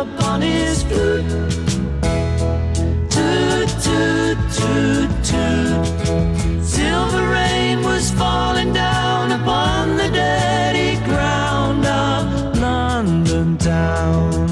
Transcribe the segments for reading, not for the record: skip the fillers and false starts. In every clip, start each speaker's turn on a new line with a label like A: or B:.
A: upon his flute. Toot, toot, toot, toot. Silver rain was falling down upon the dirty ground of London town.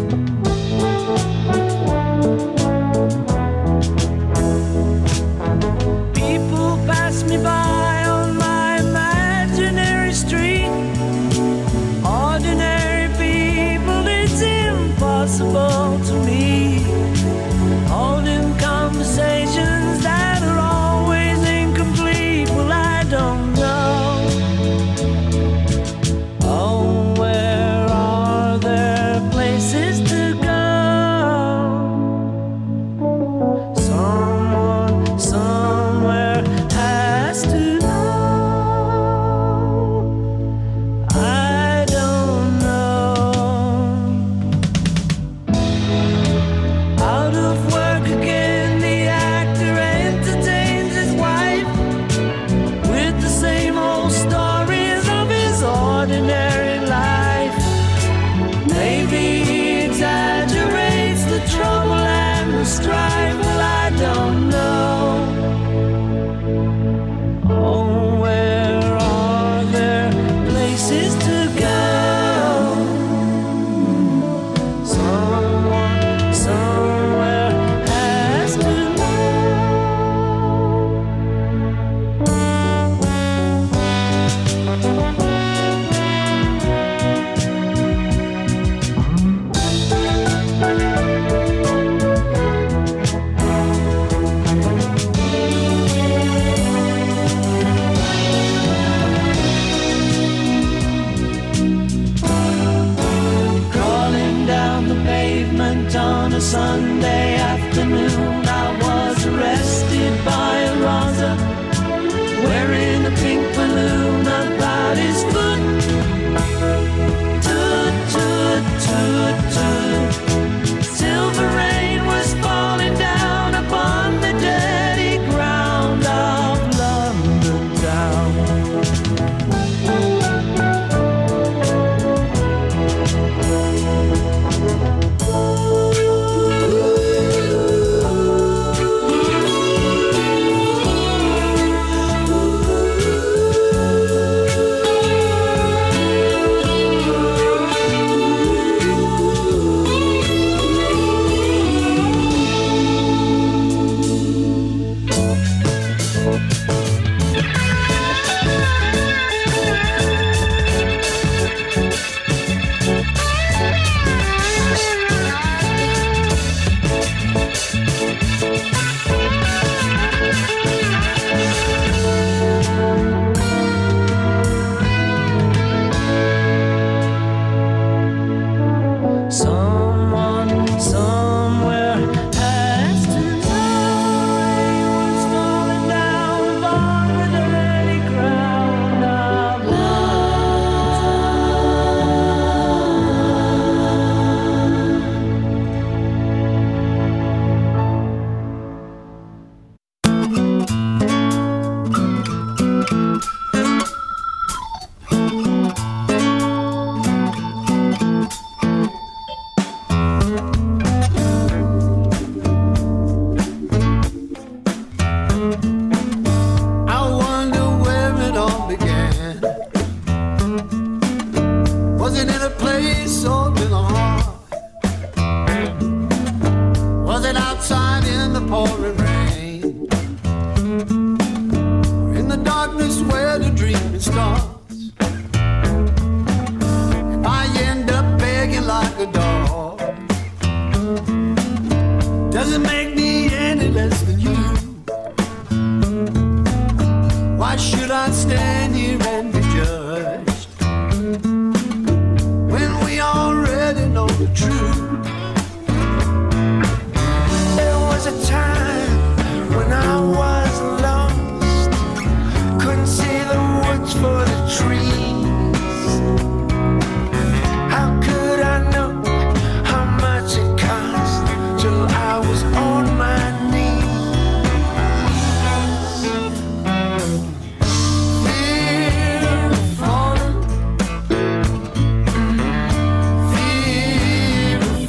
A: People pass me by on my imaginary street. Ordinary people, it's impossible to meet. Holding conversations that are always incomplete. Well, I don't know. Oh, where are there places to go? Someone, somewhere has to know. I don't know. Out of work again, the actor entertains his wife with the same old stories of his ordinary life. Maybe he exaggerates the trouble and the strife. Well, I don't know. Oh, where are there places to go? Someone, somewhere has to know. Crawling down the pavement on a Sunday afternoon, I was arrested by a Raza wearing a pink balloon about his foot. Toot, toot, toot, toot. Silver rain was falling down upon the dirty ground of London town. Someone, somewhere has to know. Rain was falling down upon the dirty ground of I wonder where it all began. Was it in a place or in a heart? Was it outside in the pouring rain? Or in the darkness where the dreaming starts? If I end up begging like a dog, does it make me any less than you? Why should I stand here and be judged when we already know the truth? There was a time when I was lost, couldn't see the woods for the trees. How could I know how much it cost till I was on my knees? Fear of falling,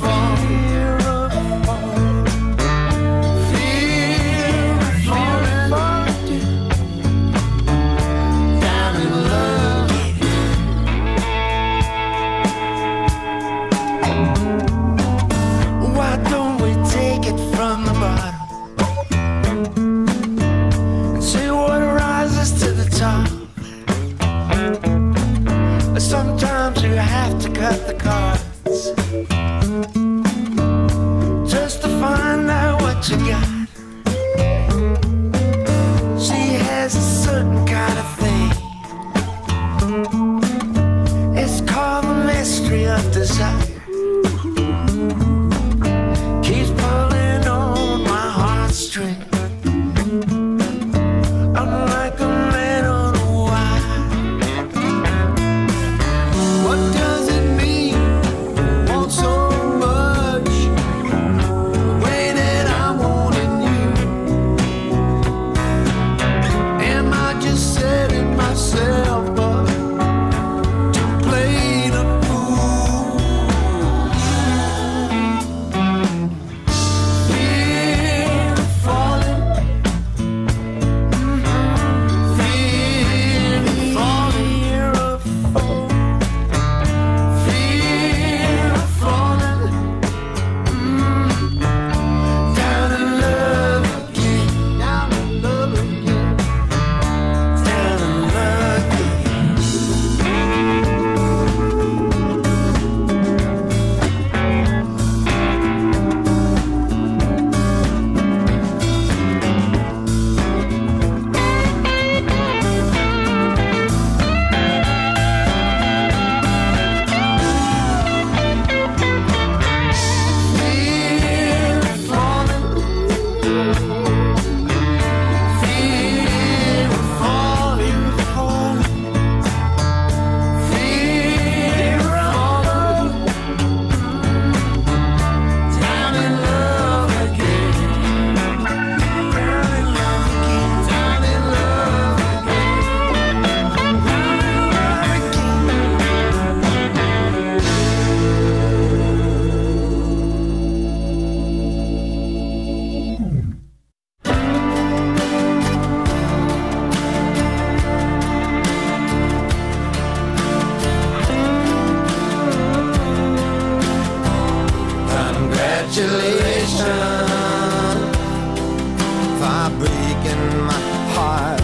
A: sometimes you have to cut the cards just to find out what you got. She has a certain kind of thing. It's called the mystery of desire. Keeps pulling on my heartstring. I'm like a man on a wire. What does it mean? Want so much the way that I'm wanting you. Am I just setting myself up to play the fool? Fear of falling, fear of falling, fear of falling, down in love again, down in love again, down in love again. Fear of falling, fear of falling, fear of falling, down in love again, down in love again, down in love Congratulations for breaking my heart.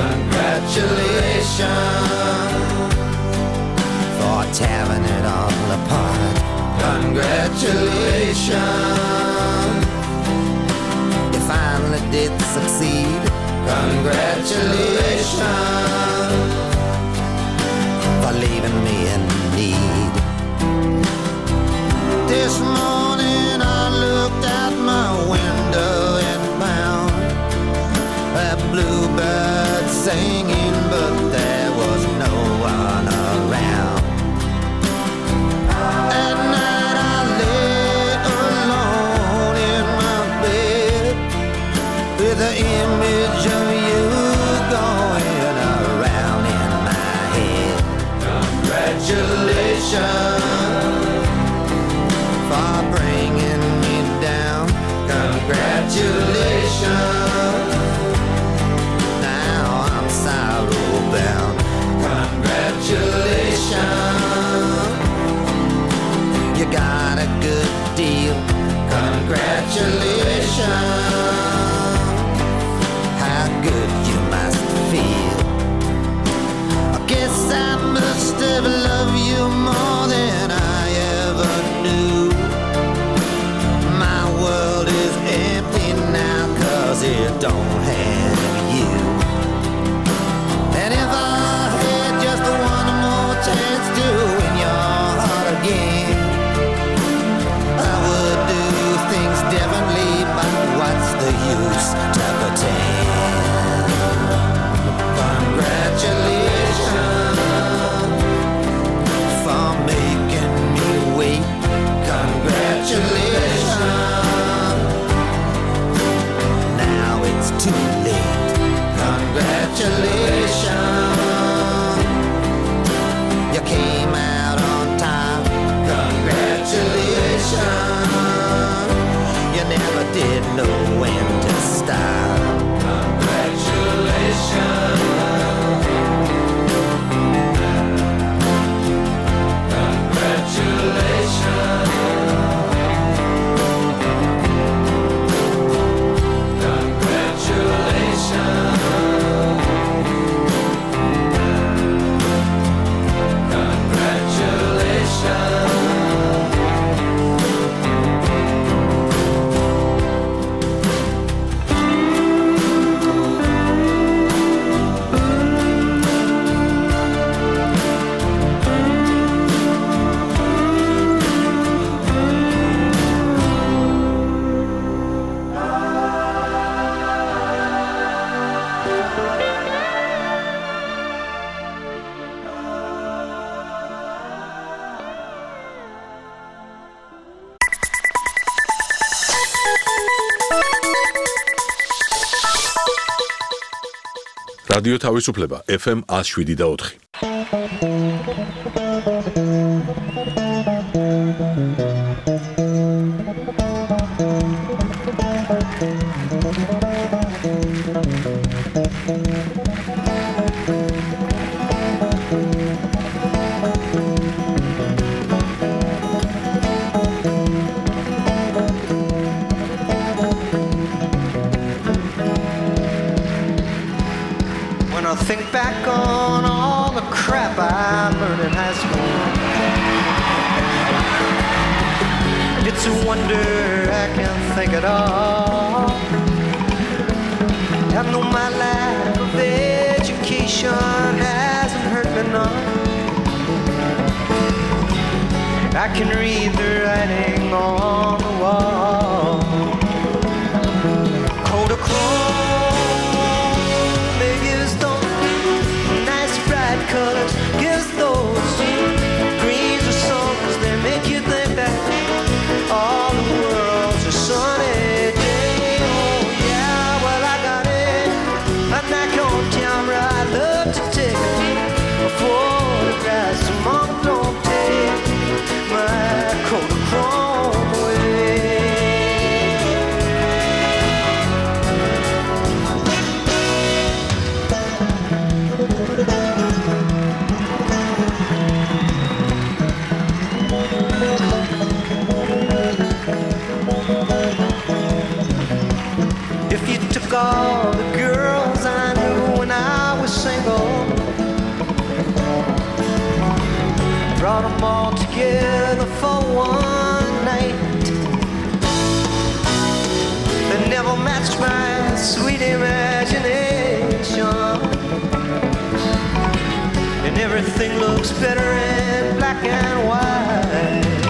A: Congratulations for tearing it all apart. Congratulations, you finally did succeed. Congratulations for leaving me in need. This morning I looked out my window and found a bluebird singing, but there was no one around. At night I lay alone in my bed with the image of you going around in my head. Congratulations for bringing me down. Congratulations, now I'm sorrow bound. Congratulations, you got a good deal. Congratulations, how good you must feel. I guess I must have loved you more than I
B: რადიო თავისუფლება FM 107.4.
C: Think back on all the crap I learned in high school. It's a wonder I can think at all. I know my lack of education hasn't hurt me none. I can read the writing on the wall. Colors, gives those greens or songs that make you think that all the world's a sunny day. Oh yeah, well I got it. I'm not on camera. I love to take a photograph. So mom, don't take my Kodachrome away. All the girls I knew when I was single, brought them all together for one night. They never matched my sweet imagination, and everything looks better in black and white.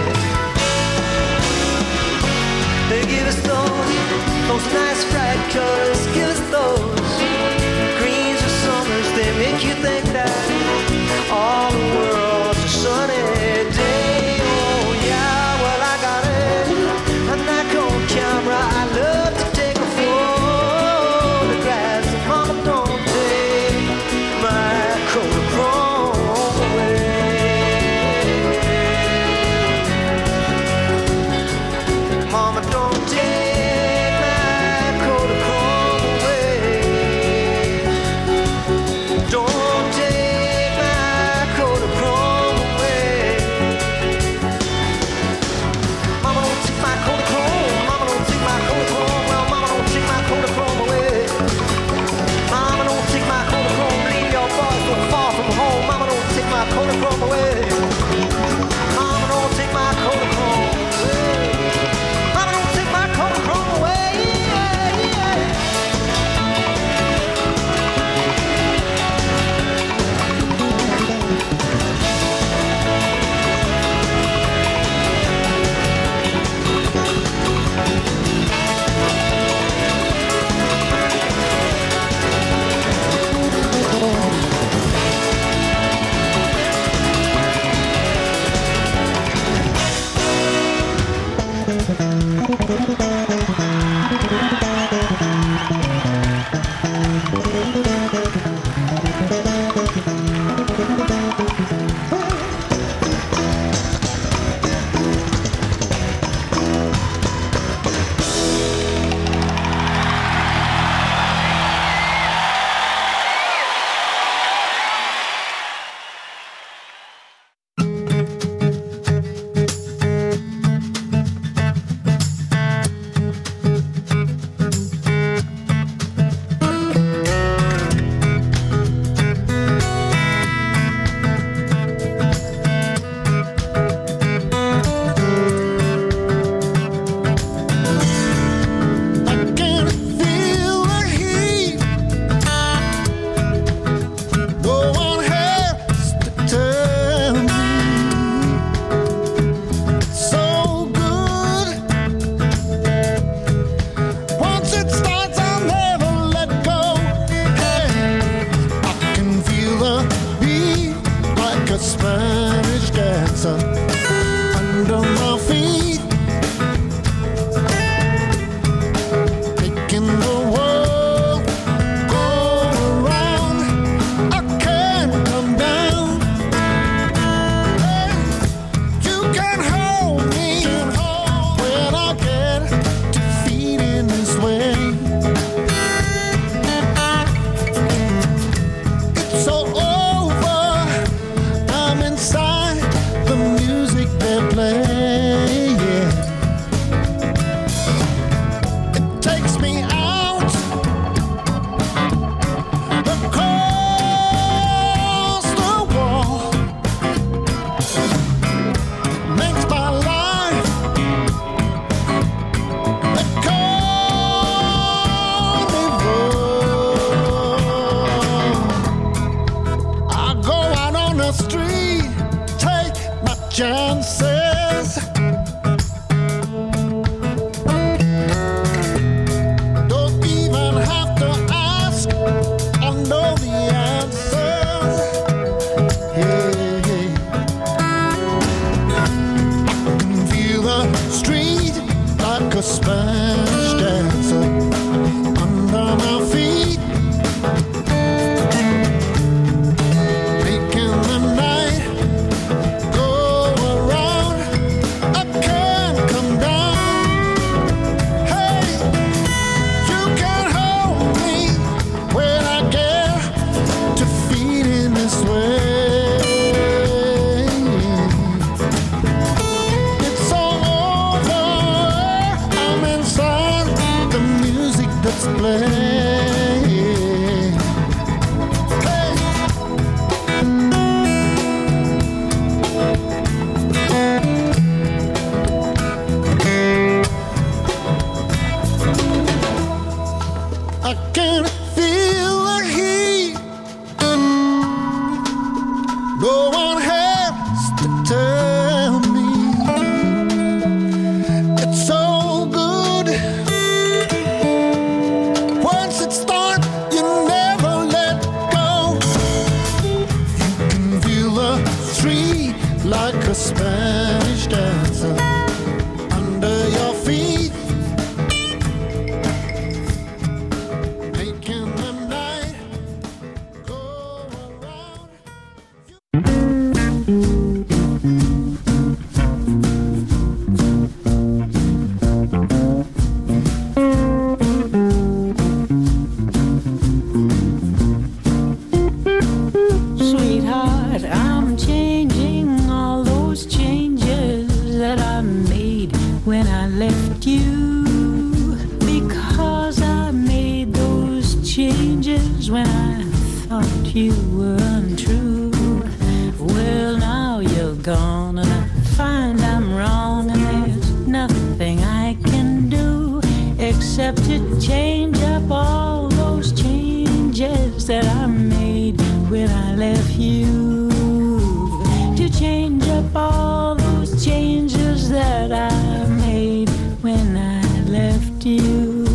C: They give us those nice bright colors, give us those greens or summers. They make you think that all the world's a sunny day. Oh yeah, well I got it. I'm not on camera. I love to take a photograph. So mama, don't take my Kodachrome away.
D: chances. Don't even have to ask or know the answers. Hey, hey. I can feel the street like a Spanish dancer under my feet, making the night go around. I can't come down. Hey, you can hold me when I get to feeling this way. It's all over. I'm inside the music that's playing. Hey. I can feel the heat. No one has to tell me. It's so good. Once it starts, you never let go. You can feel the street like a Spanish dancer under your feet, making the night go around.
A: Sweetheart, I'm changing all those changes that I made when I left you, because I made those changes when I thought you were untrue. Well, now you're gone and I find I'm wrong, and there's nothing I can do except to change up all those changes that I made when I left you. To change up all those changes that I made when I left you.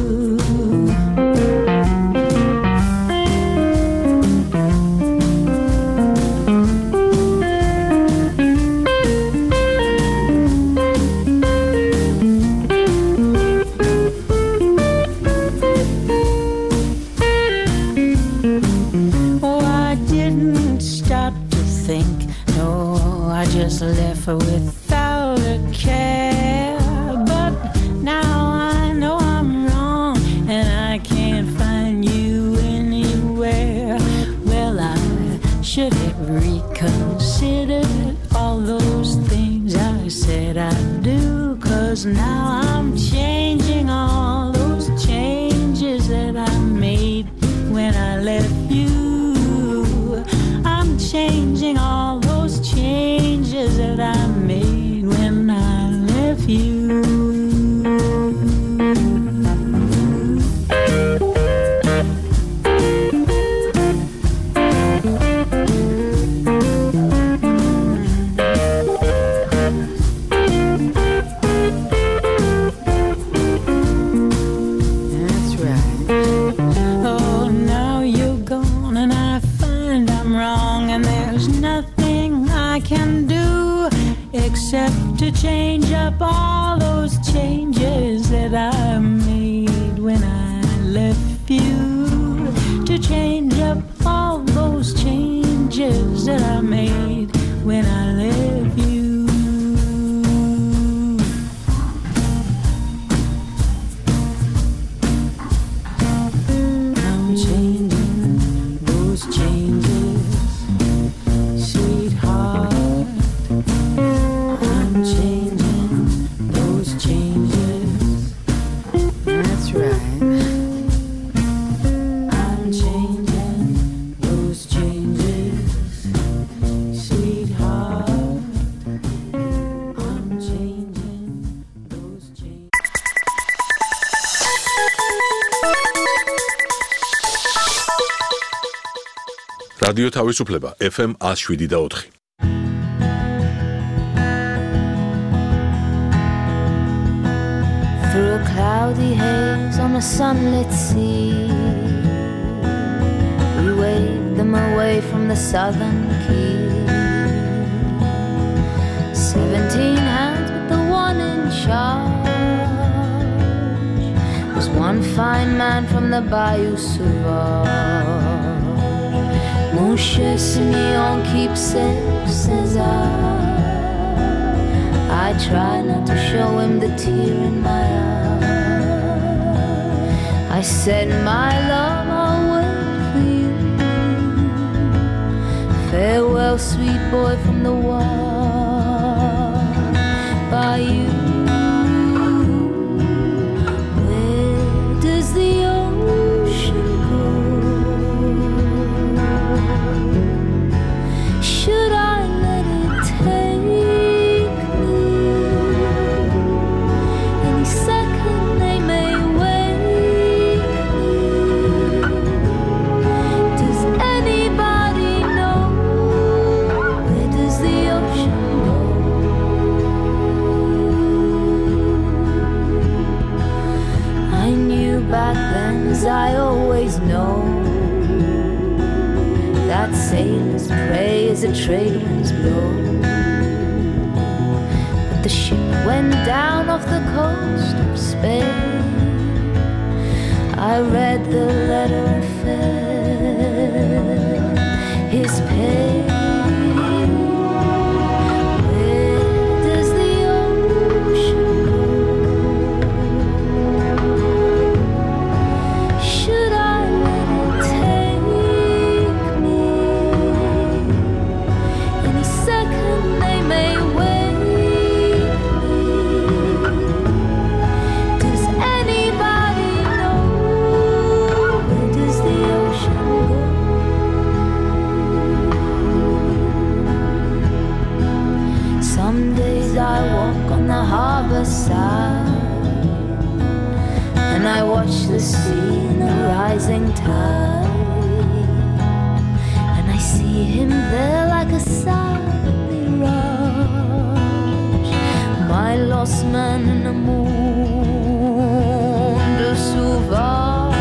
A: Oh, I didn't stop to think. No, I just left her without a care. But now I know I'm wrong and I can't find you anywhere. Well, I should have reconsidered all those things I said I'd do, 'cause now I'm changing all those changes that I made when I left you. I'm changing all those changes that I made when I left you. That's right. Oh, now you're gone and I find I'm wrong, and there's nothing I can do except to change up all those changes that I made when I left you. To change up all those changes that I made when I left you. I'm changing those changes, sweetheart. I'm changing those changes. That's right. I'm changing those changes, sweetheart. I'm changing those changes.
B: რადიო თავისუფლება FM 107.4.
E: cloudy haze on a sunlit sea. We waved them away from the southern quay. 17 hands with the one in charge was one fine man from the Bayou Sauvage. Mon cher Simeon, keep safe, says I try not to show him the tear in my eye. I said, my love, I'll wait for you. Farewell, sweet boy from the wall by you. Where does the ocean go? Should I let it take me? Any second they may wake me. Does anybody know? Where does the ocean go? I knew back then, as I always know, that sailors pray as the trade winds blow. But the ship went down off the coast of Spain. I read the letter and felt his pain. Where does the ocean go? Should I let it take me? Any second they may wake me. Does anybody know? Where does the ocean go? Some days I walk on the harbor side and I watch the sea in the rising tide, and I see him there like a silent mirage, my lost man in the monde sauvage.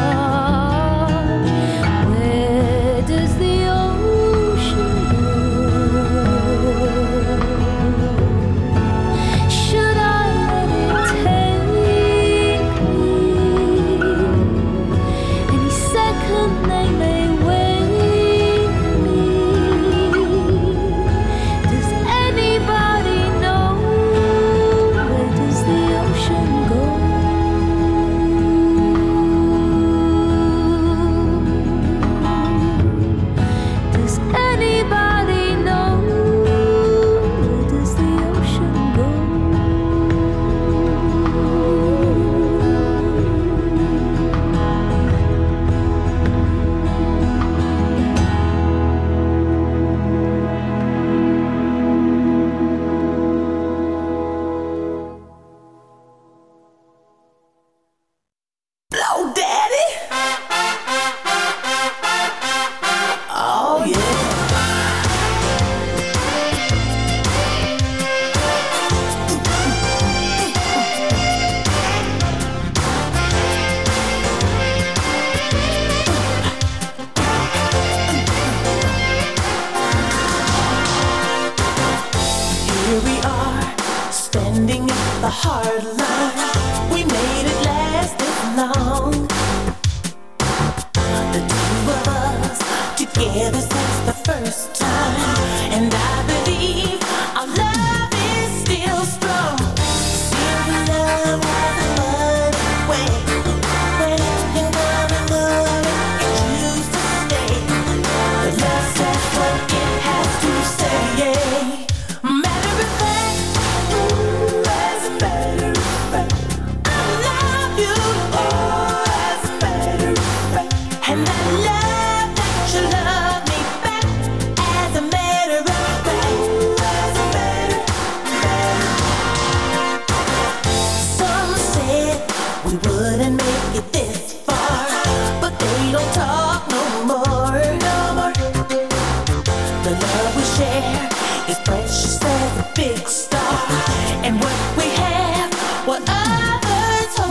E: Where does the ocean go? Should I let it take me? Any second they may wake me. Does anybody know? Where does the ocean go? Does anybody know? Where does the ocean go?
A: Blow daddy. Oh yeah. Here we are, standing at the hard line. We made it last this long. The two of us together since the first time, and I believe our love is still strong. Silver love has a money way. When you love and love it, it chooses to stay. The love says what it has to say. Matter of fact, as a matter of fact, I love you. Oh, as a matter of fact, and I love that you love me back. As a matter of fact, as a matter of fact. Some said we wouldn't make it this far, but they don't talk no more, no more. The love we share is precious as a big star, and what we have, what others hold.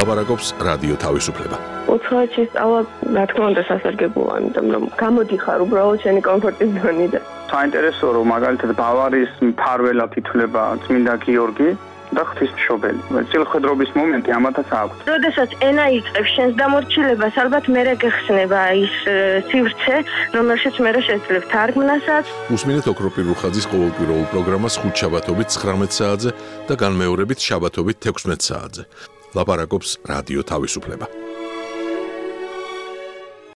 B: ლაპარაკობს რადიო თავისუფლება.
F: უცხოეთში სწავლა, რა თქმა უნდა, სასარგებლოა, იმიტომ რომ გამოდიხარ უბრალოდ შენი კომფორტის ზონიდან.
G: საინტერესოა, რომ მაგალითად ბავარიის მფარველად ითვლება წმინდა გიორგი და ღვთისმშობელი. წილხედრობის მომენტი ამათაც აქვს.
F: როდესაც ენა იწყებს შენს დამორჩილებას, ალბათ მერე გეხსნება ის სივრცე, რომელშიც მერე შეძლებ თარგმნასაც.
B: უსმინეთ ოქროპირ რუხაძის ყოველკვირეულ პროგრამას ხუთშაბათობით 19 საათზე და განმეორებით შაბათობით 16 საათზე. ლაპარაკობს რადიო თავისუფლება.